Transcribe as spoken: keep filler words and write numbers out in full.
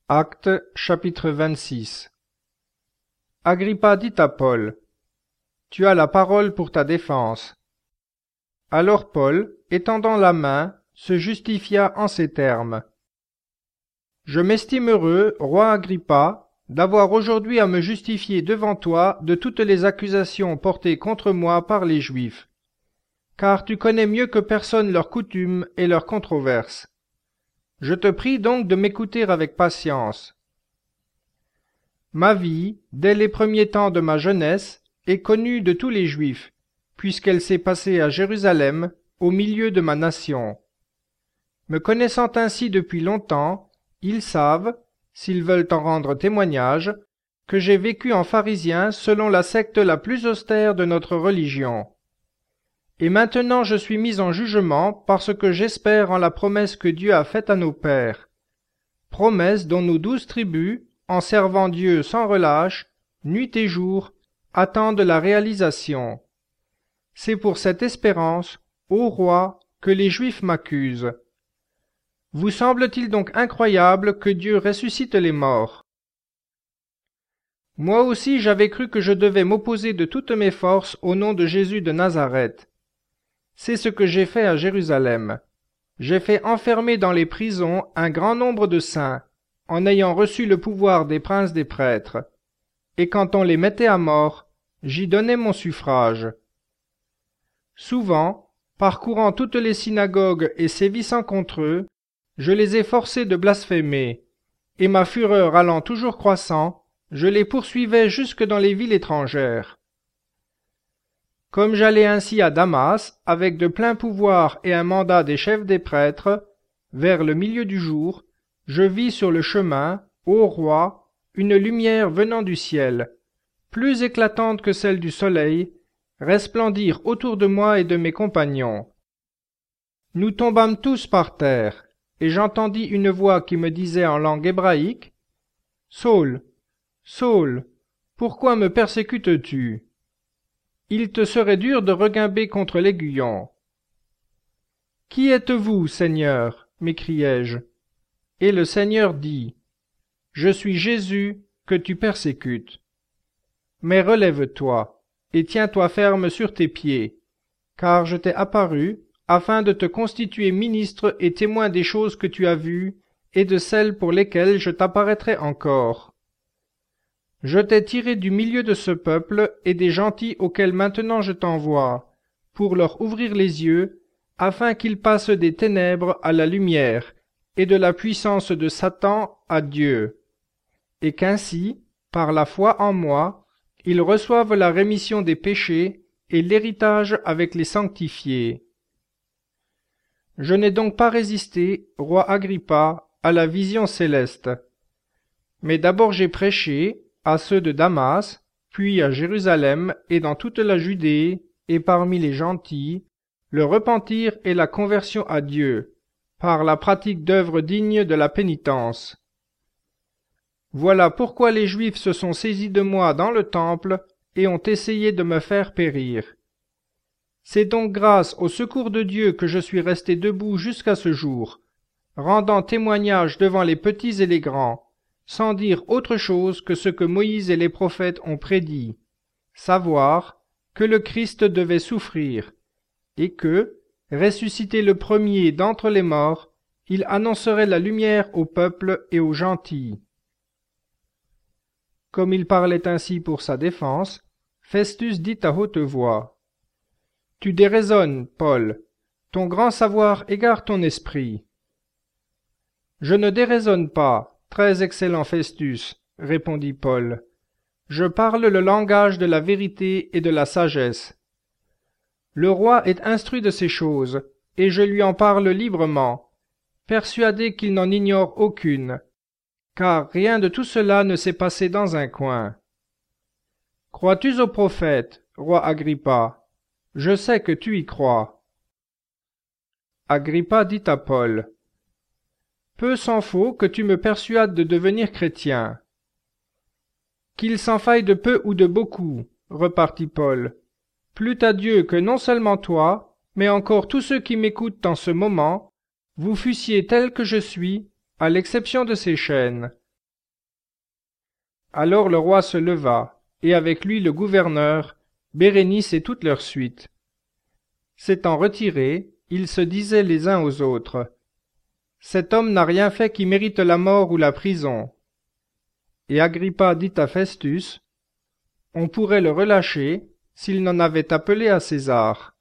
Actes chapitre vingt-six. Agrippa dit à Paul: Tu as la parole pour ta défense. Alors Paul, étendant la main, se justifia en ces termes: Je m'estime heureux, roi Agrippa, d'avoir aujourd'hui à me justifier devant toi de toutes les accusations portées contre moi par les Juifs, car tu connais mieux que personne leurs coutumes et leurs controverses. Je te prie donc de m'écouter avec patience. Ma vie, dès les premiers temps de ma jeunesse, est connue de tous les Juifs, puisqu'elle s'est passée à Jérusalem, au milieu de ma nation. Me connaissant ainsi depuis longtemps, ils savent, s'ils veulent en rendre témoignage, que j'ai vécu en pharisien selon la secte la plus austère de notre religion. Et maintenant je suis mis en jugement parce que j'espère en la promesse que Dieu a faite à nos pères, promesse dont nos douze tribus, en servant Dieu sans relâche, nuit et jour, attendent la réalisation. C'est pour cette espérance, ô roi, que les Juifs m'accusent. Vous semble-t-il donc incroyable que Dieu ressuscite les morts? Moi aussi j'avais cru que je devais m'opposer de toutes mes forces au nom de Jésus de Nazareth. C'est ce que j'ai fait à Jérusalem. J'ai fait enfermer dans les prisons un grand nombre de saints, en ayant reçu le pouvoir des princes des prêtres. Et quand on les mettait à mort, j'y donnais mon suffrage. Souvent, parcourant toutes les synagogues et sévissant contre eux, je les ai forcés de blasphémer, et ma fureur allant toujours croissant, je les poursuivais jusque dans les villes étrangères. Comme j'allais ainsi à Damas, avec de pleins pouvoirs et un mandat des chefs des prêtres, vers le milieu du jour, je vis sur le chemin, ô roi, une lumière venant du ciel, plus éclatante que celle du soleil, resplendir autour de moi et de mes compagnons. Nous tombâmes tous par terre, et j'entendis une voix qui me disait en langue hébraïque: « Saul, Saul, pourquoi me persécutes-tu ? Il te serait dur de regimber contre l'aiguillon. »« Qui êtes-vous, Seigneur ? m'écriai-je. Et le Seigneur dit: « Je suis Jésus que tu persécutes. Mais relève-toi, et tiens-toi ferme sur tes pieds, car je t'ai apparu afin de te constituer ministre et témoin des choses que tu as vues et de celles pour lesquelles je t'apparaîtrai encore. Je t'ai tiré du milieu de ce peuple et des gentils auxquels maintenant je t'envoie, pour leur ouvrir les yeux, afin qu'ils passent des ténèbres à la lumière, et de la puissance de Satan à Dieu, et qu'ainsi, par la foi en moi, ils reçoivent la rémission des péchés et l'héritage avec les sanctifiés. Je n'ai donc pas résisté, roi Agrippa, à la vision céleste. Mais d'abord j'ai prêché, à ceux de Damas, puis à Jérusalem et dans toute la Judée, et parmi les gentils, le repentir et la conversion à Dieu, par la pratique d'œuvres dignes de la pénitence. Voilà pourquoi les Juifs se sont saisis de moi dans le temple et ont essayé de me faire périr. C'est donc grâce au secours de Dieu que je suis resté debout jusqu'à ce jour, rendant témoignage devant les petits et les grands, sans dire autre chose que ce que Moïse et les prophètes ont prédit, savoir que le Christ devait souffrir, et que, ressuscité le premier d'entre les morts, il annoncerait la lumière au peuple et aux gentils. Comme il parlait ainsi pour sa défense, Festus dit à haute voix: « Tu déraisonnes, Paul, ton grand savoir égare ton esprit. »« Je ne déraisonne pas, très excellent Festus, répondit Paul. Je parle le langage de la vérité et de la sagesse. Le roi est instruit de ces choses, et je lui en parle librement, persuadé qu'il n'en ignore aucune, car rien de tout cela ne s'est passé dans un coin. Crois-tu au prophète, roi Agrippa? Je sais que tu y crois. » Agrippa dit à Paul: « Peu s'en faut que tu me persuades de devenir chrétien. »« Qu'il s'en faille de peu ou de beaucoup, repartit Paul, plût à Dieu que non seulement toi, mais encore tous ceux qui m'écoutent en ce moment, vous fussiez tel que je suis, à l'exception de ces chaînes. Alors le roi se leva, et avec lui le gouverneur, Bérénice et toute leur suite. S'étant retirés, ils se disaient les uns aux autres: Cet homme n'a rien fait qui mérite la mort ou la prison. Et Agrippa dit à Festus: On pourrait le relâcher s'il n'en avait appelé à César.